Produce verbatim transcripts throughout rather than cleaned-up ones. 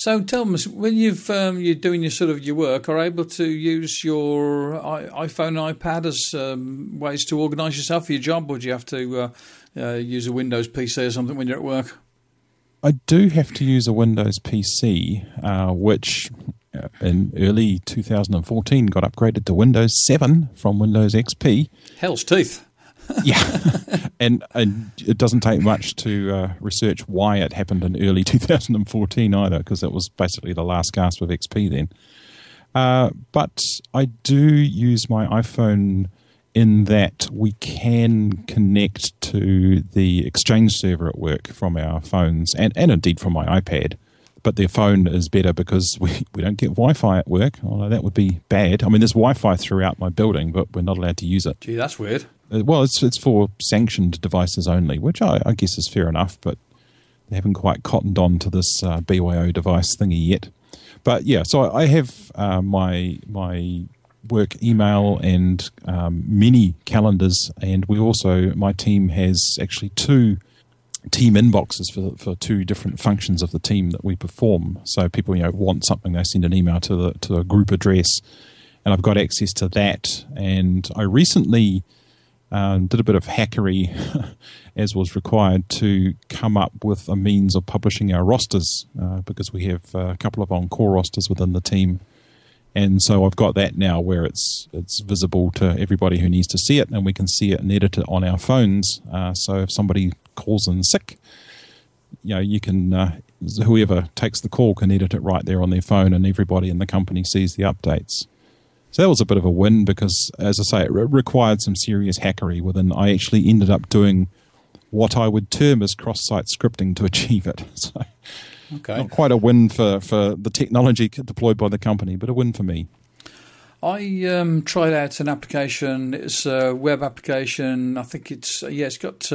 So tell me, when you've um, you're doing your sort of your work, are able to use your I- iPhone and iPad as um, ways to organise yourself for your job, or do you have to uh, uh, use a Windows P C or something when you're at work? I do have to use a Windows P C, uh, which in early two thousand fourteen got upgraded to Windows seven from Windows X P. Hell's teeth. Yeah, and, and it doesn't take much to uh, research why it happened in early two thousand fourteen either, because it was basically the last gasp of X P then. Uh, but I do use my iPhone in that we can connect to the Exchange server at work from our phones, and, and indeed from my iPad. But their phone is better because we, we don't get Wi-Fi at work, although that would be bad. I mean, there's Wi-Fi throughout my building, but we're not allowed to use it. Gee, that's weird. Well, it's it's for sanctioned devices only, which I, I guess is fair enough, but they haven't quite cottoned on to this uh, B Y O device thingy yet. But yeah, so I have uh, my my work email and um, many calendars, and we also, my team has actually two team inboxes for for two different functions of the team that we perform. So people, you know, want something, they send an email to the to a group address, and I've got access to that. And I recently Um, did a bit of hackery, as was required, to come up with a means of publishing our rosters, uh, because we have uh, a couple of on-call rosters within the team. And so I've got that now where it's it's visible to everybody who needs to see it, and we can see it and edit it on our phones. Uh, so if somebody calls in sick, you know, you can, uh, whoever takes the call can edit it right there on their phone, and everybody in the company sees the updates. So that was a bit of a win because, as I say, it re- required some serious hackery within. I actually ended up doing what I would term as cross-site scripting to achieve it. So okay. Not quite a win for, for the technology deployed by the company, but a win for me. I um, tried out an application. It's a web application. I think it's, yeah, it's got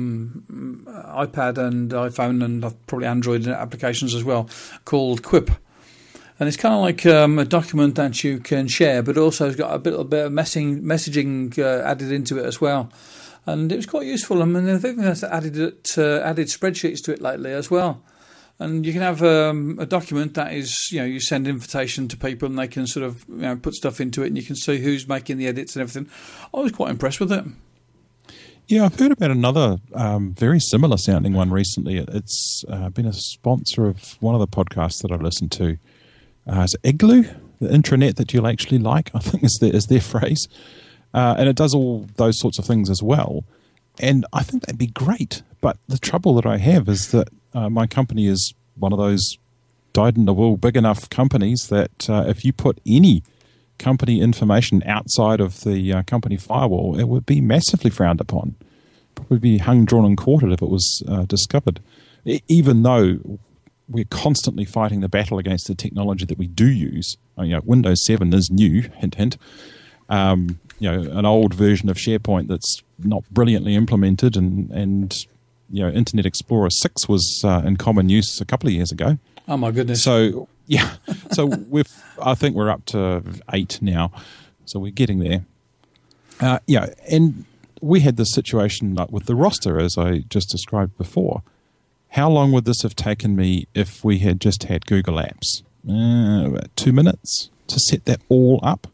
um, iPad and iPhone and probably Android applications as well, called Quip. And it's kind of like um, a document that you can share, but also it's got a little bit of messaging, messaging uh, added into it as well. And it was quite useful. I mean, they've even added it, uh, added spreadsheets to it lately as well. And you can have um, a document that is, you know, you send invitation to people and they can sort of, you know, put stuff into it and you can see who's making the edits and everything. I was quite impressed with it. Yeah, I've heard about another um, very similar sounding one recently. It's uh, been a sponsor of one of the podcasts that I listened to. Uh, is it Igloo, the intranet that you'll actually like, I think is their, is their phrase. Uh, and it does all those sorts of things as well. And I think that'd be great. But the trouble that I have is that uh, my company is one of those dyed-in-the-wool big enough companies that uh, if you put any company information outside of the uh, company firewall, it would be massively frowned upon. Probably be hung, drawn and quartered if it was uh, discovered. E- even though we're constantly fighting the battle against the technology that we do use. I mean, you know, Windows seven is new, hint, hint. Um, you know, an old version of SharePoint that's not brilliantly implemented, and, and you know, Internet Explorer six was uh, in common use a couple of years ago. Oh my goodness! So yeah, so we've I think we're up to eight now, so we're getting there. Uh, yeah, and we had this situation like with the roster, as I just described before. How long would this have taken me if we had just had Google Apps? Uh, about two minutes to set that all up.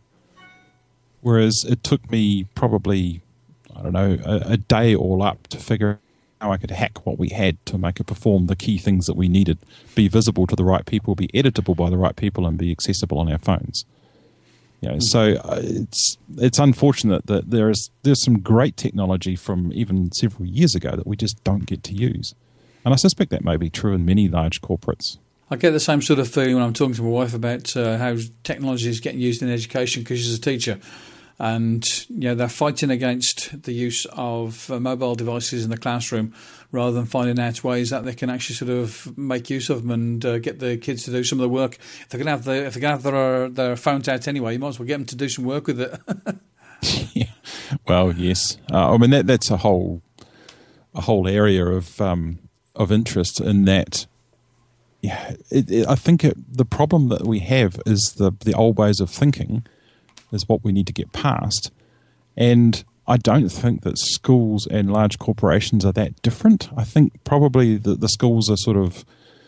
Whereas it took me probably, I don't know, a, a day all up to figure out how I could hack what we had to make it perform the key things that we needed, be visible to the right people, be editable by the right people, and be accessible on our phones. You know, mm-hmm. So uh, it's it's unfortunate that there is there's some great technology from even several years ago that we just don't get to use. And I suspect that may be true in many large corporates. I get the same sort of feeling when I'm talking to my wife about uh, how technology is getting used in education because she's a teacher. And, you know, they're fighting against the use of uh, mobile devices in the classroom rather than finding out ways that they can actually sort of make use of them and uh, get the kids to do some of the work. If they're going to have, the, if they're going to have their, their phones out anyway, you might as well get them to do some work with it. Yeah. Well, yes. Uh, I mean, that that's a whole a whole area of... Um, of interest in that, yeah, it, it, I think it, the problem that we have is the the old ways of thinking is what we need to get past. And I don't think that schools and large corporations are that different. I think probably the, the schools are sort of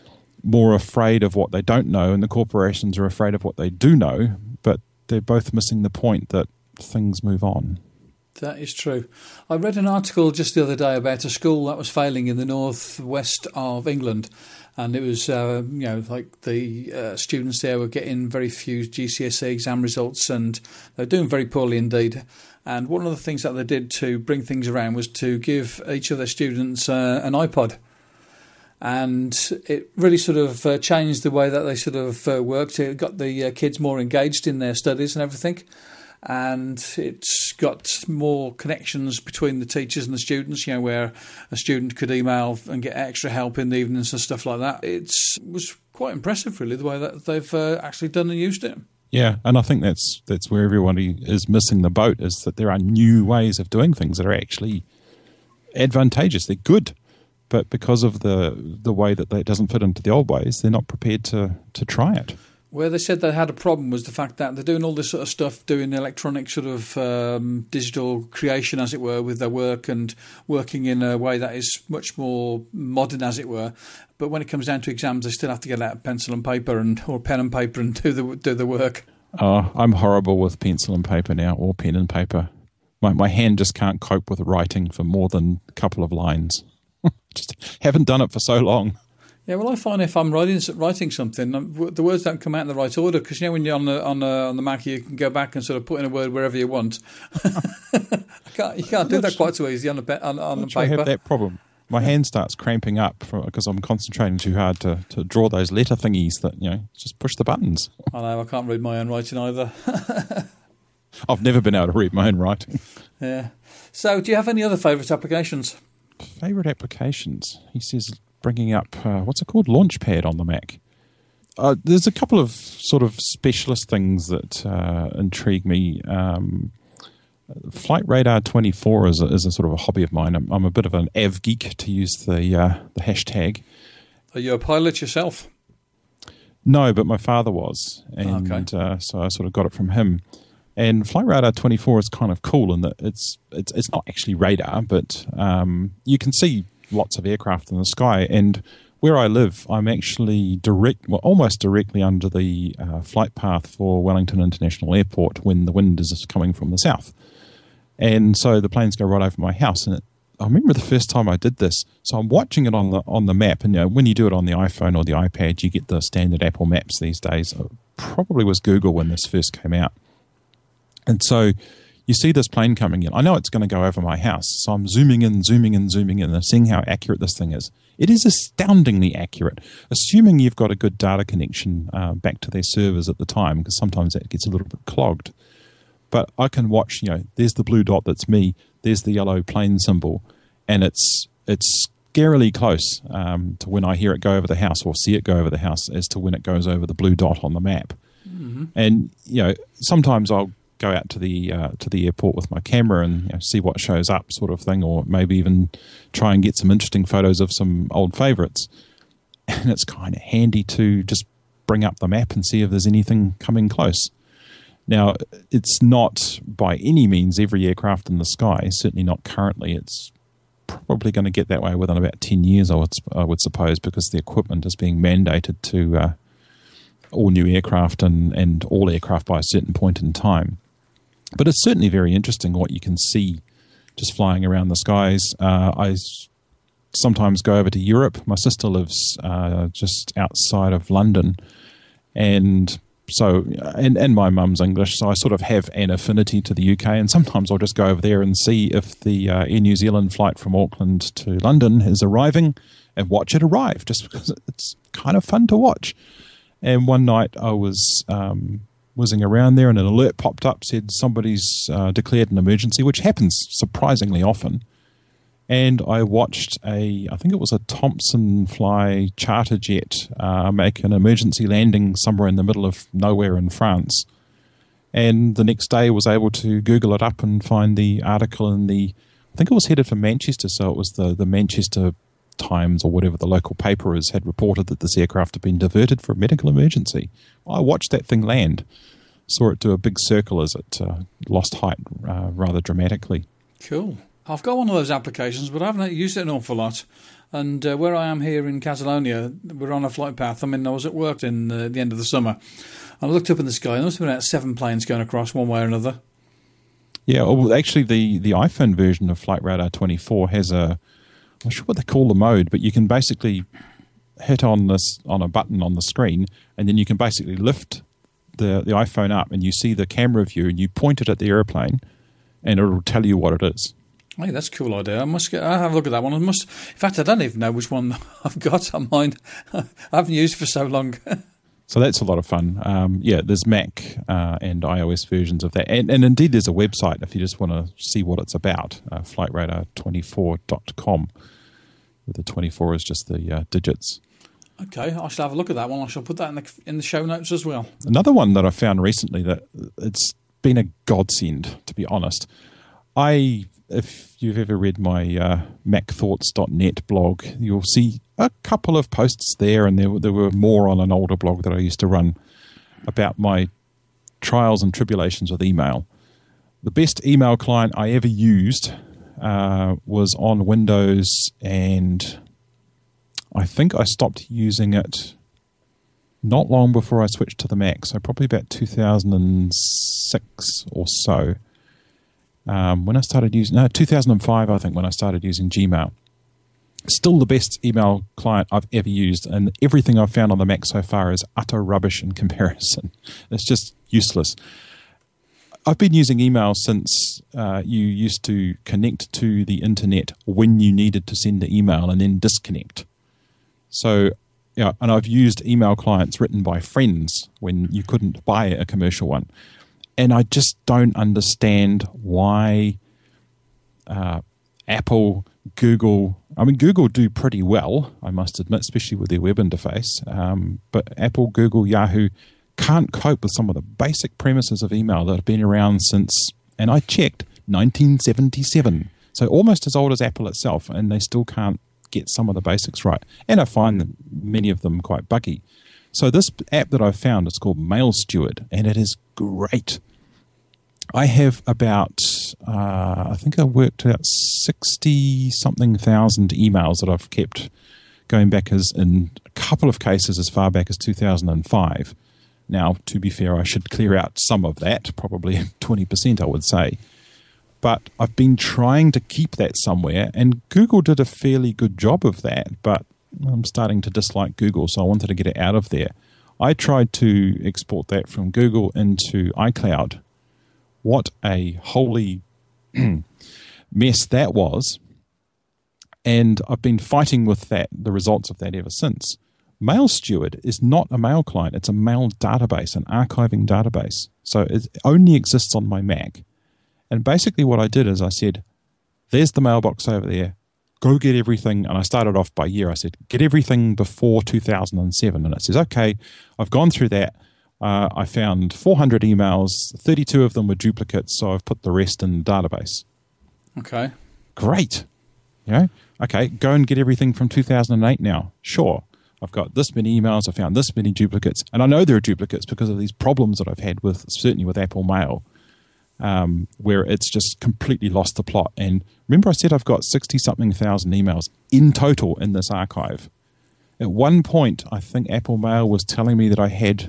more afraid of what they don't know, and the corporations are afraid of what they do know, but they're both missing the point that things move on. That is true. I read an article just the other day about a school that was failing in the northwest of England, and it was, uh, you know, like the uh, students there were getting very few G C S E exam results, and they're doing very poorly indeed. And one of the things that they did to bring things around was to give each of their students uh, an iPod. And it really sort of uh, changed the way that they sort of uh, worked. It got the uh, kids more engaged in their studies and everything. And it's got more connections between the teachers and the students, you know, where a student could email and get extra help in the evenings and stuff like that. It was quite impressive, really, the way that they've uh, actually done and used it. Yeah, and I think that's that's where everybody is missing the boat, is that there are new ways of doing things that are actually advantageous. They're good, but because of the the way that they, it doesn't fit into the old ways, they're not prepared to, to try it. Where they said they had a problem was the fact that they're doing all this sort of stuff, doing electronic sort of um, digital creation, as it were, with their work and working in a way that is much more modern, as it were. But when it comes down to exams, they still have to get out pencil and paper and or pen and paper and do the do the work. Oh, I'm horrible with pencil and paper now, or pen and paper. My my hand just can't cope with writing for more than a couple of lines. Just haven't done it for so long. Yeah, well, I find if I'm writing writing something, the words don't come out in the right order, because, you know, when you're on the on the on the Mac, you can go back and sort of put in a word wherever you want. can't, you can't do that quite so easy on the on, on the paper. I have that problem. My hand starts cramping up because I'm concentrating too hard to, to draw those letter thingies that, you know, just push the buttons. I know, I can't read my own writing either. I've never been able to read my own writing. Yeah. So, do you have any other favourite applications? Favourite applications? He says, bringing up, uh, what's it called? Launchpad on the Mac. Uh, there's a couple of sort of specialist things that uh, intrigue me. Um, Flight Radar twenty-four is a, is a sort of a hobby of mine. I'm, I'm a bit of an av geek, to use the uh, the hashtag. Are you a pilot yourself? No, but my father was, and okay. uh, so I sort of got it from him. And Flight Radar twenty-four is kind of cool in that it's it's it's not actually radar, but um, you can see lots of aircraft in the sky. And where I live, I'm actually direct, well, almost directly under the uh, flight path for Wellington International Airport when the wind is coming from the south. And so the planes go right over my house. And it, I remember the first time I did this. So I'm watching it on the on the map. And, you know, when you do it on the iPhone or the iPad, you get the standard Apple Maps these days. It probably was Google when this first came out. And so you see this plane coming in. I know it's going to go over my house. So I'm zooming in, zooming in, zooming in, and seeing how accurate this thing is. It is astoundingly accurate, assuming you've got a good data connection uh, back to their servers at the time, because sometimes that gets a little bit clogged. But I can watch, you know, there's the blue dot, that's me, there's the yellow plane symbol, and it's it's scarily close um, to when I hear it go over the house or see it go over the house as to when it goes over the blue dot on the map. Mm-hmm. And, you know, sometimes I'll go out to the uh, to the airport with my camera and, you know, see what shows up, sort of thing, or maybe even try and get some interesting photos of some old favourites. And it's kind of handy to just bring up the map and see if there's anything coming close. Now, it's not by any means every aircraft in the sky, certainly not currently. It's probably going to get that way within about ten years, I would, I would suppose, because the equipment is being mandated to uh, all new aircraft and, and all aircraft by a certain point in time. But it's certainly very interesting what you can see just flying around the skies. Uh, I sometimes go over to Europe. My sister lives uh, just outside of London, and so and, and my mum's English, so I sort of have an affinity to the U K, and sometimes I'll just go over there and see if the uh, Air New Zealand flight from Auckland to London is arriving and watch it arrive, just because it's kind of fun to watch. And one night I was um, whizzing around there and an alert popped up, said somebody's uh, declared an emergency, which happens surprisingly often. And I watched a, I think it was a Thompson Fly charter jet uh, make an emergency landing somewhere in the middle of nowhere in France. And the next day was able to Google it up and find the article in the, I think it was headed for Manchester, so it was the, the Manchester Times or whatever the local paper is, had reported that this aircraft had been diverted for a medical emergency. I watched that thing land, saw it do a big circle as it uh, lost height uh, rather dramatically. Cool. I've got one of those applications, but I haven't used it an awful lot. And uh, where I am here in Catalonia, we're on a flight path. I mean, I was at work in uh, the end of the summer. I looked up in the sky, and there must have been about seven planes going across one way or another. Yeah, well, actually, the, the iPhone version of Flight Radar twenty-four has a, I'm not sure what they call the mode, but you can basically hit on this on a button on the screen, and then you can basically lift the, the iPhone up, and you see the camera view, and you point it at the airplane, and it'll tell you what it is. Hey, that's a cool idea. I must get, I'll have a look at that one. I must. In fact, I don't even know which one I've got on mine. I haven't used it for so long. So that's a lot of fun. Um, yeah, there's Mac uh, and iOS versions of that. And, and indeed, there's a website if you just want to see what it's about, uh, flight radar twenty-four dot com. The twenty-four is just the uh, digits. Okay, I shall have a look at that one. I shall put that in the, in the show notes as well. Another one that I found recently that it's been a godsend, to be honest. I, if you've ever read my uh, mac thoughts dot net blog, you'll see a couple of posts there, and there, there were more on an older blog that I used to run about my trials and tribulations with email. The best email client I ever used uh, was on Windows, and I think I stopped using it not long before I switched to the Mac, so probably about two thousand six or so. Um, when I started using, no, two thousand five, I think, when I started using Gmail. Still the best email client I've ever used, and everything I've found on the Mac so far is utter rubbish in comparison. It's just useless. I've been using email since uh, you used to connect to the internet when you needed to send the email and then disconnect. So, yeah, and I've used email clients written by friends when you couldn't buy a commercial one. And I just don't understand why uh, Apple, Google, I mean, Google do pretty well, I must admit, especially with their web interface. Um, but Apple, Google, Yahoo can't cope with some of the basic premises of email that have been around since, and I checked, nineteen seventy-seven. So almost as old as Apple itself, and they still can't get some of the basics right. And I find that many of them quite buggy. So this app that I've found, it's called Mail Steward, and it is great. I have about, uh, I think I worked out sixty-something thousand emails that I've kept going back as in a couple of cases as far back as two thousand five. Now, to be fair, I should clear out some of that, probably twenty percent, I would say. But I've been trying to keep that somewhere, and Google did a fairly good job of that, but I'm starting to dislike Google, so I wanted to get it out of there. I tried to export that from Google into iCloud. What a holy mess that was. And I've been fighting with that, the results of that ever since. Mail Steward is not a mail client. It's a mail database, an archiving database. So it only exists on my Mac. And basically what I did is I said, there's the mailbox over there. Go get everything. And I started off by year. I said, get everything before two thousand seven. And it says, okay, I've gone through that. Uh, I found four hundred emails. thirty-two of them were duplicates. So I've put the rest in the database. Okay. Great. You know, okay, go and get everything from two thousand eight now. Sure. I've got this many emails. I found this many duplicates. And I know there are duplicates because of these problems that I've had with, certainly with Apple Mail. Um, where it's just completely lost the plot. And remember I said I've got sixty-something thousand emails in total in this archive. At one point, I think Apple Mail was telling me that I had,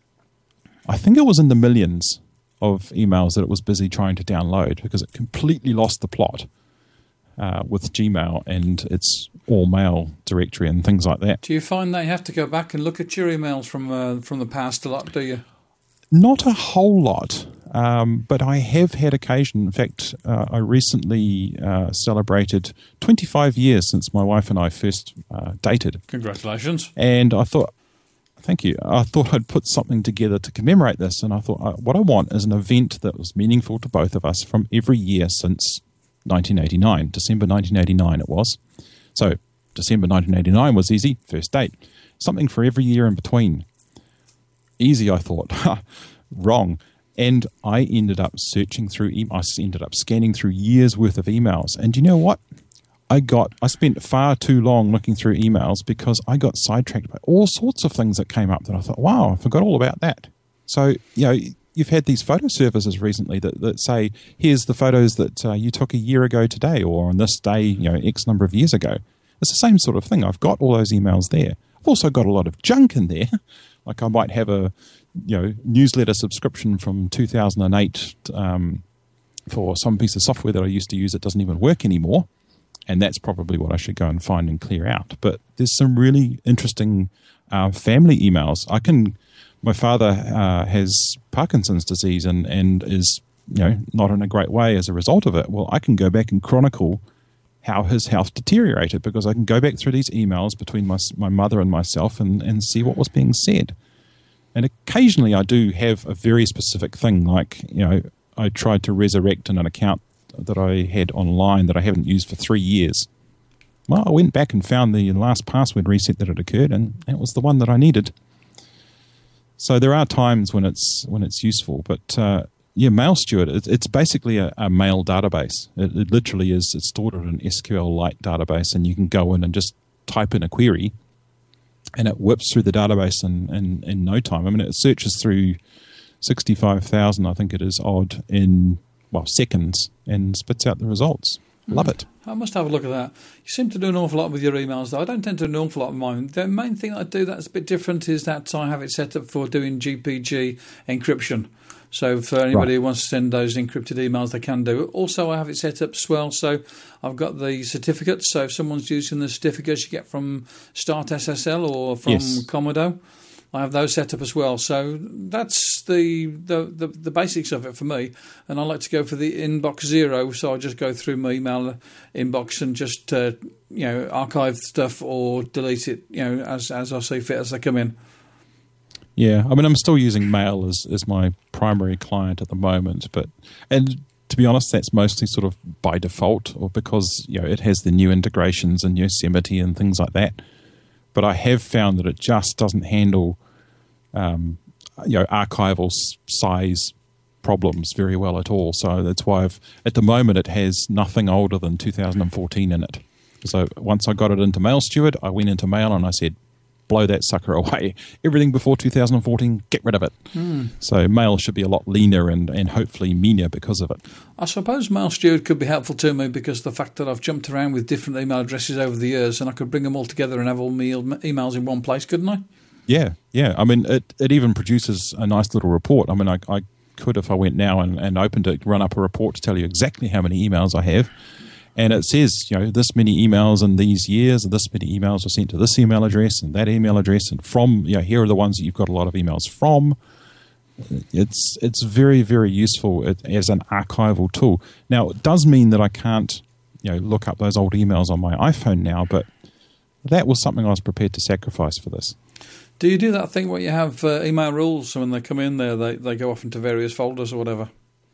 I think it was in the millions of emails that it was busy trying to download because it completely lost the plot uh, with Gmail and its all-mail directory and things like that. Do you find that you have to go back and look at your emails from uh, from the past a lot, do you? Not a whole lot. Um, but I have had occasion. In fact, uh, I recently uh, celebrated twenty-five years since my wife and I first uh, dated. Congratulations. And I thought, thank you, I thought I'd put something together to commemorate this. And I thought, uh, what I want is an event that was meaningful to both of us from every year since nineteen eighty-nine. December nineteen eighty-nine it was. So December nineteen eighty-nine was easy, first date. Something for every year in between. Easy, I thought. Wrong. And I ended up searching through, e- I ended up scanning through years worth of emails. And you know what? I got, I spent far too long looking through emails because I got sidetracked by all sorts of things that came up that I thought, wow, I forgot all about that. So, you know, you've had these photo services recently that, that say, here's the photos that uh, you took a year ago today or on this day, you know, X number of years ago. It's the same sort of thing. I've got all those emails there. I've also got a lot of junk in there. Like I might have a you know newsletter subscription from two thousand eight um, for some piece of software that I used to use that doesn't even work anymore. And that's probably what I should go and find and clear out. But there's some really interesting uh, family emails. I can. My father uh, has Parkinson's disease and, and is you know not in a great way as a result of it. Well, I can go back and chronicle how his health deteriorated because I can go back through these emails between my my mother and myself and, and see what was being said. And occasionally I do have a very specific thing, like you know I tried to resurrect an account that I had online that I haven't used for three years. Well, I went back and found the last password reset that had occurred, and it was the one that I needed. So there are times when it's when it's useful, but uh, yeah, MailSteward, it, it's basically a, a mail database. It, it literally is. It's stored in an S Q L-like database, and you can go in and just type in a query, and it whips through the database in, in, in no time. I mean, it searches through sixty-five thousand, I think it is, odd in well, seconds, and spits out the results. Love it. I must have a look at that. You seem to do an awful lot with your emails, though. I don't tend to do an awful lot of mine. The main thing I do that's a bit different is that I have it set up for doing G P G encryption. So for anybody right. who wants to send those encrypted emails, they can do it. Also, I have it set up as well, so I've got the certificates. So if someone's using the certificates you get from Start S S L or from yes. Comodo, I have those set up as well. So that's the, the, the, the basics of it for me. And I like to go for the inbox zero. So I just go through my email inbox and just uh, you know archive stuff or delete it you know as as I see fit as they come in. Yeah, I mean I'm still using Mail as, as my primary client at the moment, but and to be honest, that's mostly sort of by default or because you know it has the new integrations in Yosemite and things like that. But I have found that it just doesn't handle, um, you know, archival size problems very well at all. So that's why I've, at the moment, it has nothing older than two thousand fourteen in it. So once I got it into MailSteward, I went into Mail and I said, blow that sucker away. Everything before two thousand fourteen, get rid of it. Mm. So Mail should be a lot leaner and, and hopefully meaner because of it. I suppose MailSteward could be helpful to me because of the fact that I've jumped around with different email addresses over the years and I could bring them all together and have all my emails in one place, couldn't I? Yeah, yeah. I mean, it, it even produces a nice little report. I mean, I, I could, if I went now and, and opened it, run up a report to tell you exactly how many emails I have. And it says, you know, this many emails in these years, and this many emails were sent to this email address and that email address, and from, you know, here are the ones that you've got a lot of emails from. It's it's very, very useful as an archival tool. Now, it does mean that I can't, you know, look up those old emails on my iPhone now, but that was something I was prepared to sacrifice for this. Do you do that thing where you have uh, email rules, so when they come in there, they, they go off into various folders or whatever?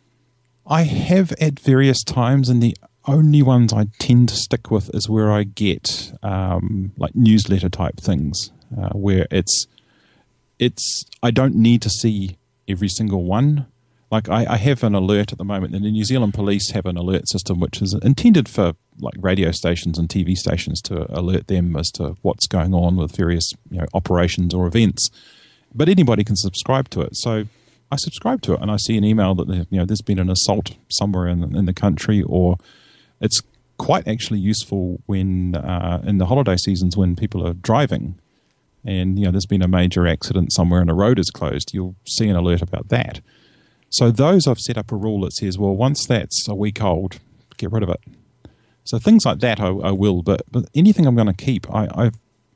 I have at various times, and the only ones I tend to stick with is where I get um, like newsletter type things, uh, where it's it's I don't need to see every single one. Like I, I have an alert at the moment, and the New Zealand Police have an alert system which is intended for like radio stations and T V stations to alert them as to what's going on with various you know operations or events. But anybody can subscribe to it, so I subscribe to it, and I see an email that you know there's been an assault somewhere in in the country, or it's quite actually useful when uh, in the holiday seasons when people are driving and you know there's been a major accident somewhere and a road is closed. You'll see an alert about that. So those I've set up a rule that says, well, once that's a week old, get rid of it. So things like that I, I will, but, but anything I'm going to keep, I, I've,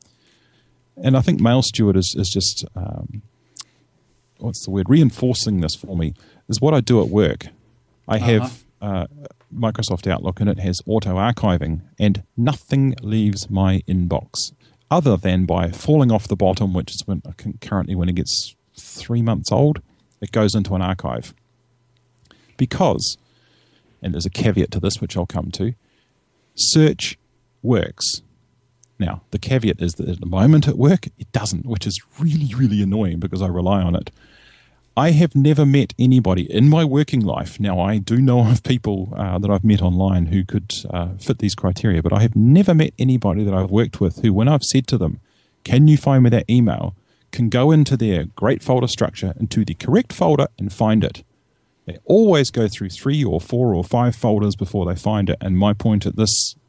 and I think MailSteward is, is just, um, what's the word, reinforcing this for me, is what I do at work. I have uh, Microsoft Outlook and it has auto-archiving, and nothing leaves my inbox other than by falling off the bottom, which is when currently when it gets three months old, it goes into an archive. Because, and there's a caveat to this which I'll come to, search works. Now, the caveat is that at the moment at work, it doesn't, which is really, really annoying because I rely on it. I have never met anybody in my working life. Now, I do know of people uh, that I've met online who could uh, fit these criteria, but I have never met anybody that I've worked with who, when I've said to them, can you find me that email, can go into their great folder structure, into the correct folder and find it. They always go through three or four or five folders before they find it, and my point at this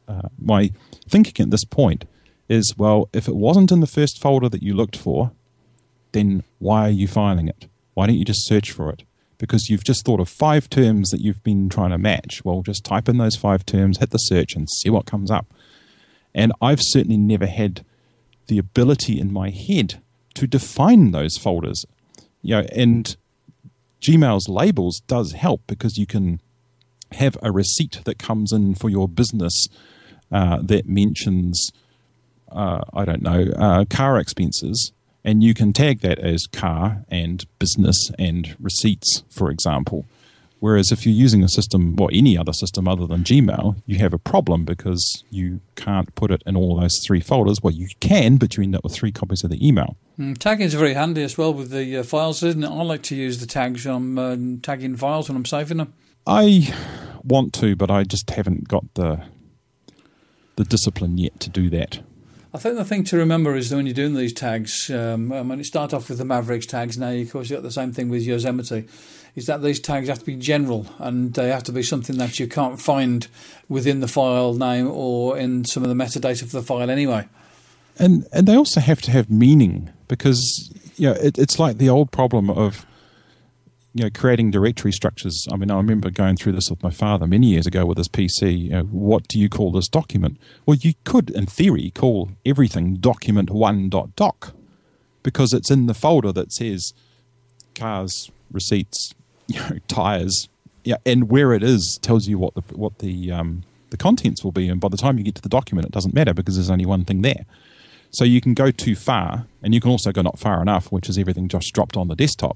uh, my thinking at this point is, well, if it wasn't in the first folder that you looked for, then why are you filing it? Why don't you just search for it? Because you've just thought of five terms that you've been trying to match. Well, just type in those five terms, hit the search, and see what comes up. And I've certainly never had the ability in my head to define those folders. You know, and Gmail's labels does help because you can have a receipt that comes in for your business uh, that mentions, uh, I don't know, uh, car expenses, and you can tag that as car and business and receipts, for example. Whereas if you're using a system, or any other system other than Gmail, you have a problem because you can't put it in all those three folders. Well, you can, but you end up with three copies of the email. Mm, tagging is very handy as well with the uh, files, isn't it? I like to use the tags when I'm uh, tagging files when I'm saving them. I want to, but I just haven't got the the discipline yet to do that. I think the thing to remember is that when you're doing these tags, um, when you start off with the Mavericks tags, now of course you've got the same thing with Yosemite, is that these tags have to be general and they have to be something that you can't find within the file name or in some of the metadata for the file anyway. And and they also have to have meaning because, you know, it, it's like the old problem of, you know, creating directory structures. I mean, I remember going through this with my father many years ago with his P C. You know, what do you call this document? Well, you could, in theory, call everything document one dot doc because it's in the folder that says cars, receipts, you know, tires, yeah, and where it is tells you what the what the um, the contents will be. And by the time you get to the document, it doesn't matter because there's only one thing there. So you can go too far, and you can also go not far enough, which is everything just dropped on the desktop.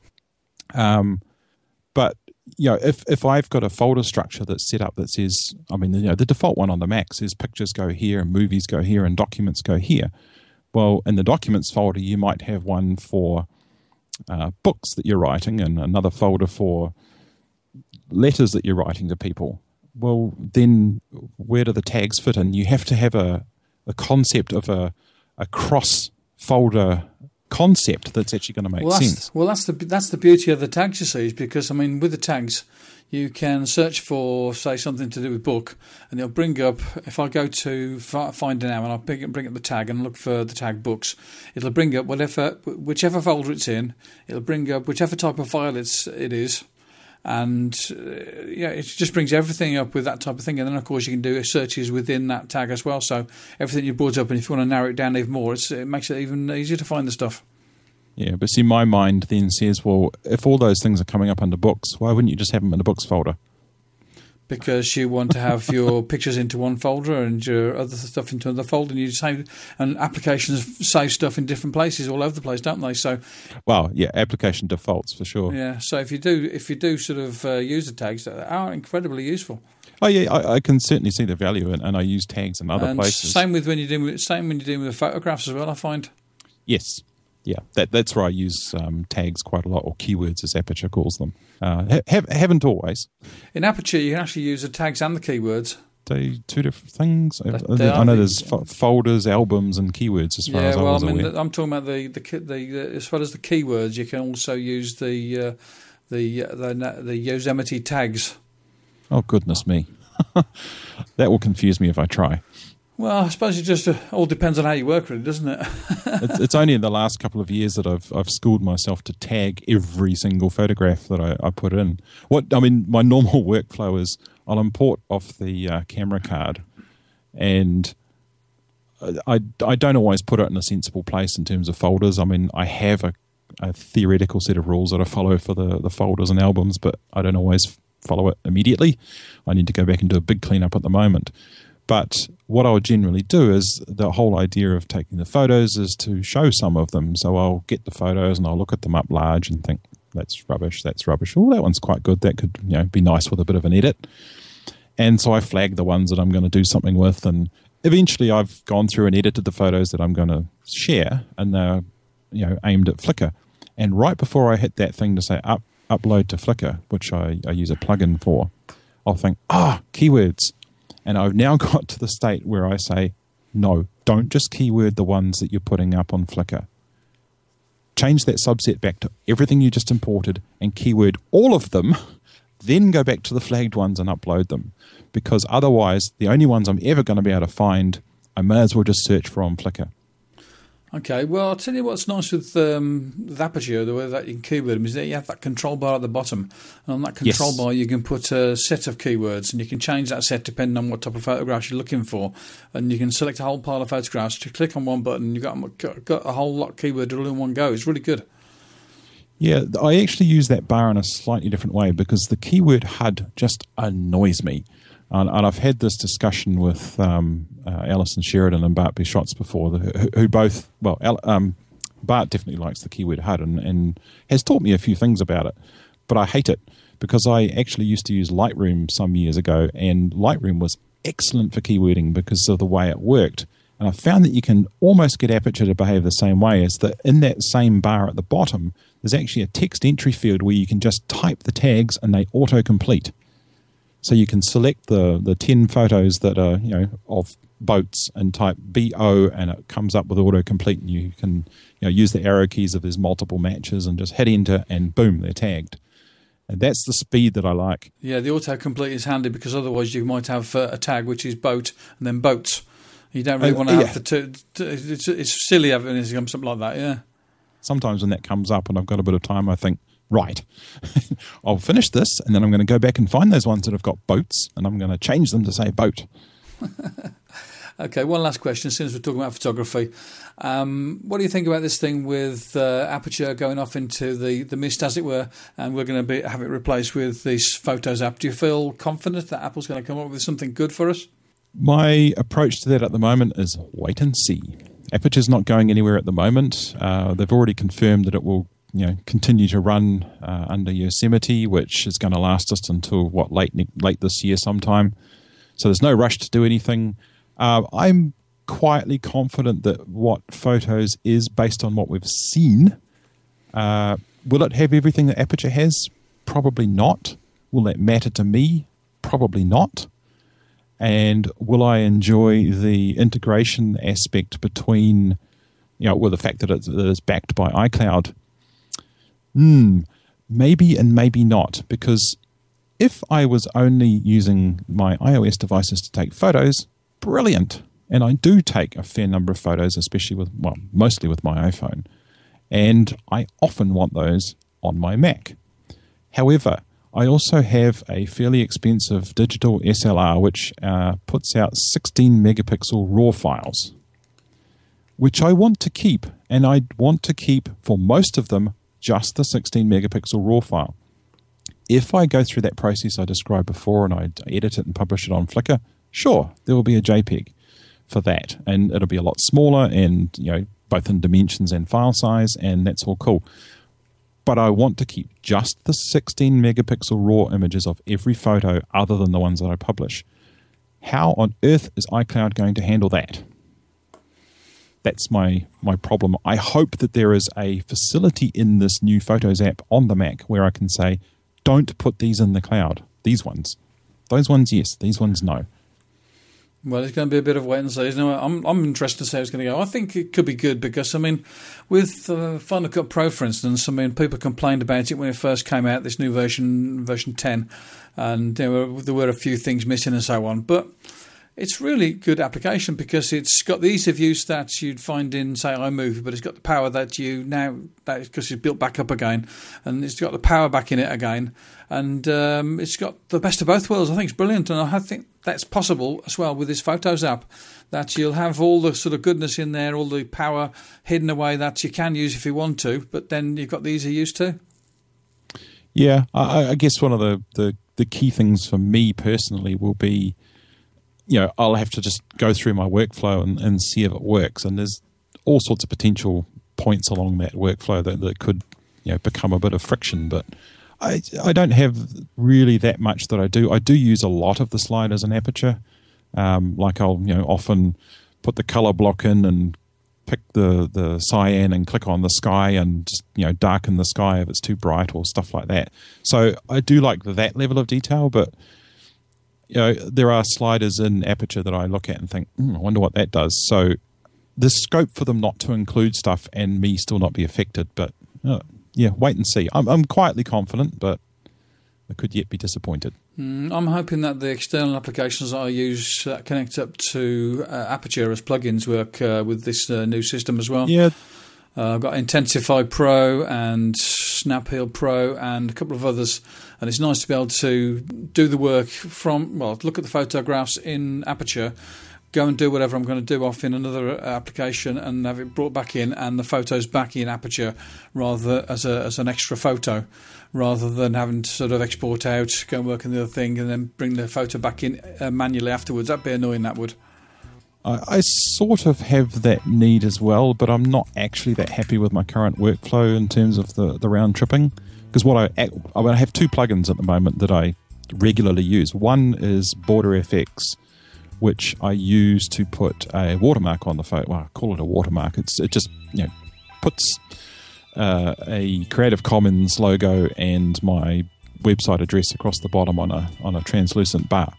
Um, but you know, if if I've got a folder structure that's set up that says, I mean, you know, the default one on the Mac says pictures go here, and movies go here, and documents go here. Well, in the documents folder, you might have one for uh, books that you're writing, and another folder for letters that you're writing to people. Well, then where do the tags fit in? You have to have a a concept of a a cross folder concept that's actually going to make well, that's, sense. Well, that's the that's the beauty of the tags, you see, because I mean, with the tags, you can search for, say, something to do with book, and it'll bring up. If I go to Find Now and I pick bring up the tag and look for the tag books, it'll bring up whatever, whichever folder it's in. It'll bring up whichever type of file it's it is. And uh, yeah, it just brings everything up with that type of thing. And then, of course, you can do searches within that tag as well. So everything you brought up, and if you want to narrow it down even more, it's, it makes it even easier to find the stuff. Yeah, but see, my mind then says, well, if all those things are coming up under books, why wouldn't you just have them in the books folder? Because you want to have your pictures into one folder and your other stuff into another folder, and you save, and applications save stuff in different places all over the place, don't they? So, well, yeah, application defaults for sure. Yeah, so if you do, if you do sort of uh, use the tags, they are incredibly useful. Oh yeah, I, I can certainly see the value, in, and I use tags in other and places. Same with when you're doing, with, same when you're doing with photographs as well. I find. Yes. Yeah, that, that's where I use um, tags quite a lot, or keywords as Aperture calls them. Uh, have, haven't always. In Aperture, you can actually use the tags and the keywords. They two different things. That, I, I know there's fo- folders, albums, and keywords. As far yeah, as I well, was I mean, aware. the, I'm talking about the, the the the as far as the keywords. You can also use the uh, the, uh, the the Yosemite tags. Oh goodness me, that will confuse me if I try. Well, I suppose it just uh, all depends on how you work, really, doesn't it? it's, it's only in the last couple of years that I've I've schooled myself to tag every single photograph that I, I put in. What I mean, my normal workflow is I'll import off the uh, camera card, and I I don't always put it in a sensible place in terms of folders. I mean, I have a, a theoretical set of rules that I follow for the, the folders and albums, but I don't always follow it immediately. I need to go back and do a big cleanup at the moment. But what I would generally do is the whole idea of taking the photos is to show some of them. So I'll get the photos and I'll look at them up large and think, that's rubbish, that's rubbish. Oh, that one's quite good. That could, you know, be nice with a bit of an edit. And so I flag the ones that I'm going to do something with. And eventually I've gone through and edited the photos that I'm going to share, and they're, you know, aimed at Flickr. And right before I hit that thing to say up, upload to Flickr, which I, I use a plugin for, I'll think, ah, oh, keywords. And I've now got to the state where I say, no, don't just keyword the ones that you're putting up on Flickr. Change that subset back to everything you just imported and keyword all of them. then go back to the flagged ones and upload them. Because otherwise, the only ones I'm ever going to be able to find, I may as well just search for on Flickr. Okay, well, I'll tell you what's nice with, um, with Aperture, the way that you can keyword them, is that you have that control bar at the bottom. And on that control Yes. bar, you can put a set of keywords, and you can change that set depending on what type of photographs you're looking for. And you can select a whole pile of photographs. You click on one button, you've got, got, got a whole lot of keywords all in one go. It's really good. Yeah, I actually use that bar in a slightly different way because the keyword H U D just annoys me. And, and I've had this discussion with um, uh, Alison Sheridan and Bart Bischotz before, who, who both, well, um, Bart definitely likes the keyword H U D and, and has taught me a few things about it. But I hate it because I actually used to use Lightroom some years ago, and Lightroom was excellent for keywording because of the way it worked. And I found that you can almost get Aperture to behave the same way, as that in that same bar at the bottom, there's actually a text entry field where you can just type the tags and they auto-complete. So you can select the, the ten photos that are, you know, of boats and type B O and it comes up with autocomplete, and you can, you know, use the arrow keys if there's multiple matches and just hit enter and boom, they're tagged. And that's the speed that I like. Yeah, the autocomplete is handy because otherwise you might have uh, a tag which is boat and then boats. You don't really Uh, want to have yeah. the two. T- it's, it's silly having it something like that, yeah. Sometimes when that comes up and I've got a bit of time, I think, right, I'll finish this and then I'm going to go back and find those ones that have got boats and I'm going to change them to say boat. Okay, one last question since we're talking about photography. Um, what do you think about this thing with uh, Aperture going off into the, the mist, as it were, and we're going to be, have it replaced with this Photos app? Do you feel confident that Apple's going to come up with something good for us? My approach to that at the moment is wait and see. Aperture's not going anywhere at the moment. Uh, they've already confirmed that it will, you know, continue to run uh, under Yosemite, which is going to last us until what late late this year sometime. So there's no rush to do anything. Uh, I'm quietly confident that what Photos is, based on what we've seen. Uh, will it have everything that Aperture has? Probably not. Will that matter to me? Probably not. And will I enjoy the integration aspect between, you know, well, the fact that it's, that it's backed by iCloud? Hmm, maybe and maybe not, because if I was only using my iOS devices to take photos, brilliant. And I do take a fair number of photos, especially with, well, mostly with my iPhone. And I often want those on my Mac. However, I also have a fairly expensive digital S L R which uh, puts out sixteen megapixel RAW files, which I want to keep. And I want to keep, for most of them, just the sixteen megapixel RAW file. If I go through that process I described before and I edit it and publish it on Flickr, sure, there will be a JPEG for that. And it'll be a lot smaller and, you know, both in dimensions and file size, and that's all cool. But I want to keep just the sixteen megapixel RAW images of every photo other than the ones that I publish. How on earth is iCloud going to handle that? That's my, my problem. I hope that there is a facility in this new Photos app on the Mac where I can say, don't put these in the cloud. These ones. Those ones, yes. These ones, no. Well, it's going to be a bit of wait and see, isn't it? I'm I'm interested to see how it's going to go. I think it could be good because, I mean, with uh, Final Cut Pro, for instance, I mean, people complained about it when it first came out, this new version, version ten, and there were, there were a few things missing and so on. But it's really good application because it's got the ease of use that you'd find in, say, iMovie, but it's got the power that you now, that because it's built back up again, and it's got the power back in it again, and um, it's got the best of both worlds. I think it's brilliant, and I think that's possible as well with this Photos app, that you'll have all the sort of goodness in there, all the power hidden away that you can use if you want to, but then you've got the ease of use too. Yeah, I, I guess one of the, the, the key things for me personally will be, you know, I'll have to just go through my workflow and, and see if it works. And there's all sorts of potential points along that workflow that, that could, you know, become a bit of friction. But I I don't have really that much that I do. I do use a lot of the sliders in Aperture. Um, like I'll, you know, often put the color block in and pick the, the cyan and click on the sky and just, you know, darken the sky if it's too bright or stuff like that. So I do like that level of detail, but you know, there are sliders in Aperture that I look at and think, mm, I wonder what that does. So there's scope for them not to include stuff and me still not be affected. But uh, yeah, wait and see. I'm, I'm quietly confident, but I could yet be disappointed. Mm, I'm hoping that the external applications that I use that connect up to uh, Aperture as plugins work uh, with this uh, new system as well. Yeah. Uh, I've got Intensify Pro and Snapheal Pro and a couple of others, and it's nice to be able to do the work from, well, look at the photographs in Aperture, go and do whatever I'm going to do off in another application and have it brought back in and the photos back in Aperture rather as a as an extra photo, rather than having to sort of export out, go and work on the other thing and then bring the photo back in uh, manually afterwards. That'd be annoying, that would. I, I sort of have that need as well, but I'm not actually that happy with my current workflow in terms of the, the round tripping. Because what I, I, mean, I have two plugins at the moment that I regularly use. One is BorderFX, which I use to put a watermark on the photo. Well, I call it a watermark. It's it just you know puts uh, a Creative Commons logo and my website address across the bottom on a on a translucent bar.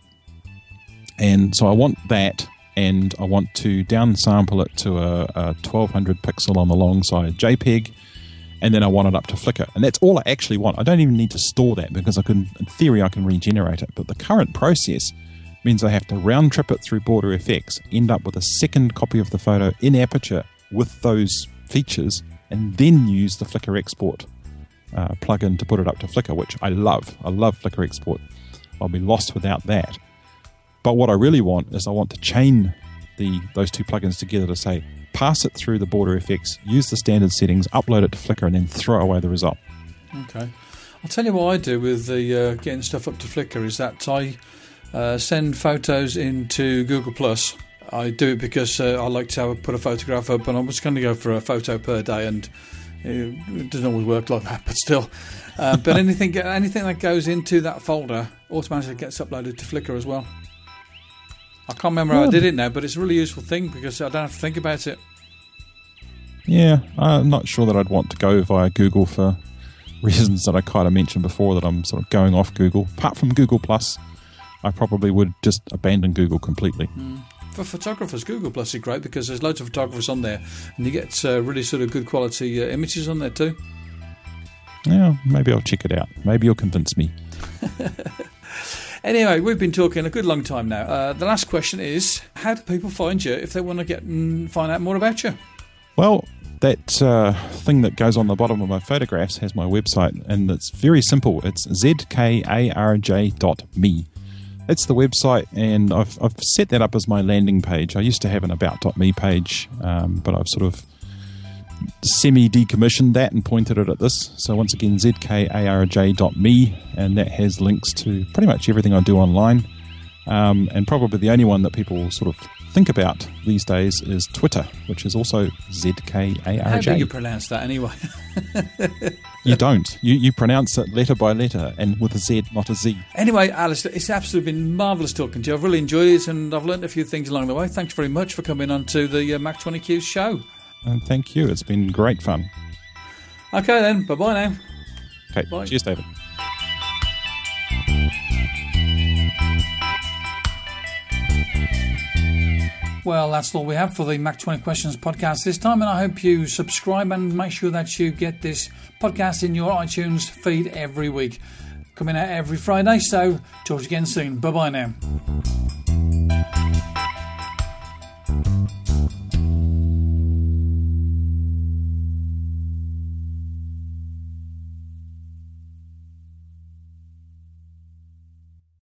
And so I want that. And I want to downsample it to a, a twelve hundred pixel on the long side JPEG, and then I want it up to Flickr. And that's all I actually want. I don't even need to store that because I can, in theory, I can regenerate it. But the current process means I have to round trip it through BorderFX, end up with a second copy of the photo in Aperture with those features, and then use the Flickr export uh, plugin to put it up to Flickr, which I love. I love Flickr export. I'll be lost without that. But what I really want is I want to chain the those two plugins together to say, pass it through the BorderFX, use the standard settings, upload it to Flickr, and then throw away the result. Okay. I'll tell you what I do with the uh, getting stuff up to Flickr is that I uh, send photos into Google Plus. I do it because uh, I like to have, put a photograph up, and I'm just going to go for a photo per day, and it doesn't always work like that, but still. Uh, but anything anything that goes into that folder automatically gets uploaded to Flickr as well. I can't remember how yeah. I did it now, but it's a really useful thing because I don't have to think about it. Yeah, I'm not sure that I'd want to go via Google for reasons that I kind of mentioned before, that I'm sort of going off Google. Apart from Google Plus, I probably would just abandon Google completely. Mm. For photographers, Google Plus is great because there's loads of photographers on there, and you get uh, really sort of good quality uh, images on there too. Yeah, maybe I'll check it out. Maybe you'll convince me. Anyway, we've been talking a good long time now. Uh, the last question is, how do people find you if they want to get and find out more about you? Well, that uh, thing that goes on the bottom of my photographs has my website, and it's very simple. It's z k a r j dot me. It's the website, and I've I've set that up as my landing page. I used to have an about dot me page, um, but I've sort of semi-decommissioned that and pointed it at this. So once again, z k a r j dot me, and that has links to pretty much everything I do online. Um, and probably the only one that people sort of think about these days is Twitter, which is also z k a r j. How do you pronounce that anyway? You don't. You you pronounce it letter by letter and with a Z, not a Z. Anyway, Alistair, it's absolutely been marvellous talking to you. I've really enjoyed it, and I've learned a few things along the way. Thanks very much for coming on to the uh, Mac twenty Q show. And thank you. It's been great fun. Okay then, bye-bye now. Okay, Bye. Cheers, David. Well, that's all we have for the Mac twenty Questions podcast this time, and I hope you subscribe and make sure that you get this podcast in your iTunes feed every week. Coming out every Friday, so talk to you again soon. Bye-bye now.